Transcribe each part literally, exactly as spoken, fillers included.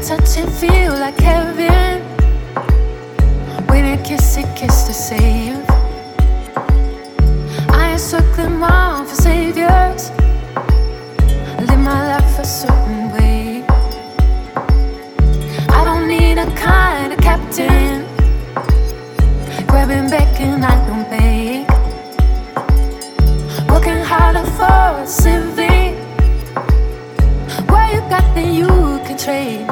touch it, feel like heaven. When you kiss it, kiss to save. I ain't circling around for saviors. I live my life a certain way. I don't need a kind of captain grabbing back and I don't beg. Working harder for a living. What you got that you can trade.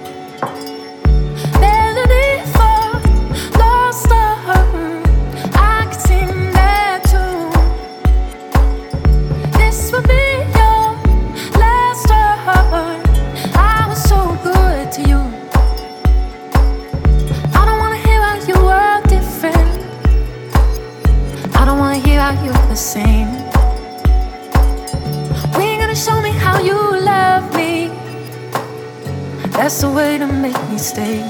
Melody for lost love. I can sing that too. This will be your last word. I was so good to you. I don't wanna hear how you were different. I don't wanna hear how you're the same. When you gonna show me how you love me? That's the way to make me stay.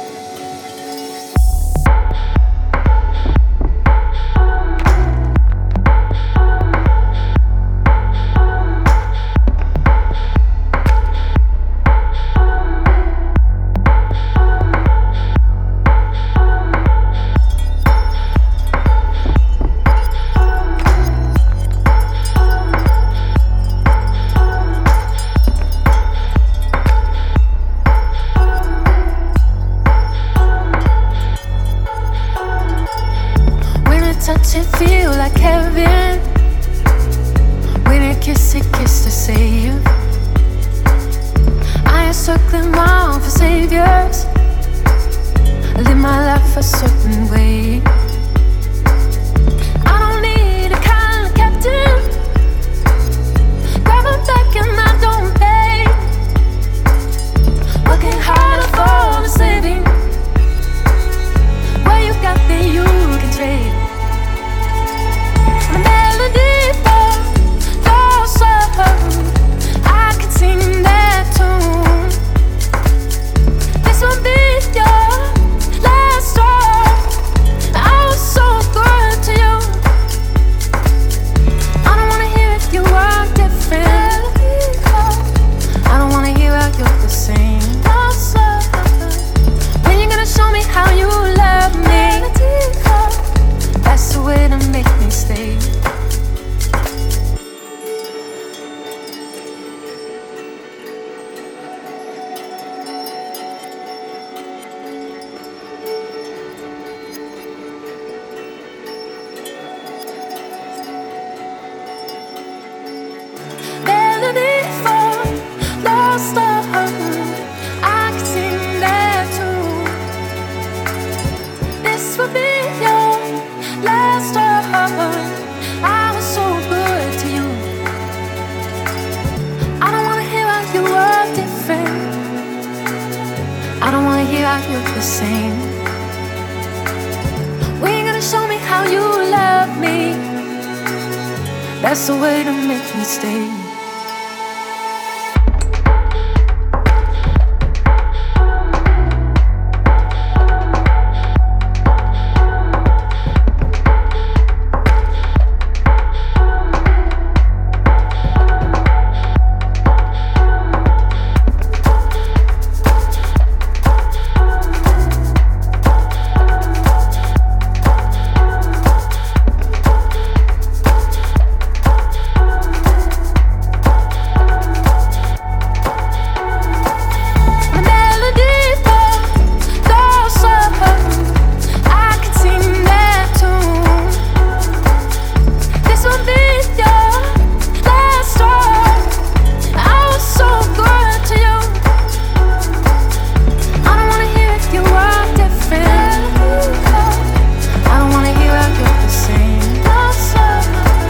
Touch it, feel like heaven. When you kiss it, kiss to save. I ain't circling around for saviors. I live my life a certain way. I don't need a kind of captain grabbing back and I don't pay. Working harder for a saving. What you got that you can trade. I can sing that tune. This will be your last word. I was so good to you. I don't wanna hear if you are different. I don't wanna hear how you're the same. When you gonna show me how you love me? That's the way to make me stay. You're the same. When you gonna show me how you love me? That's the way to make me stay.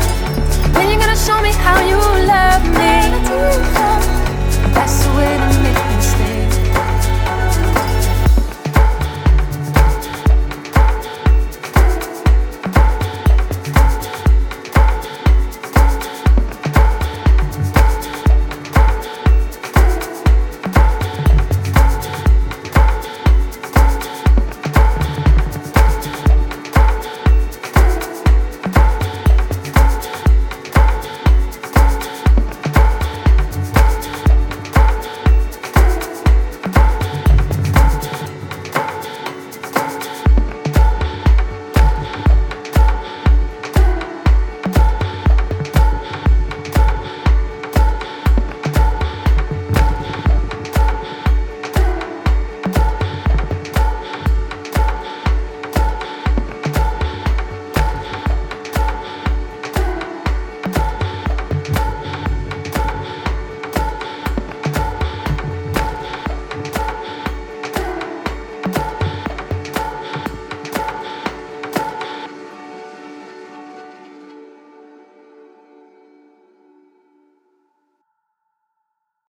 How you love me? That's the way to me.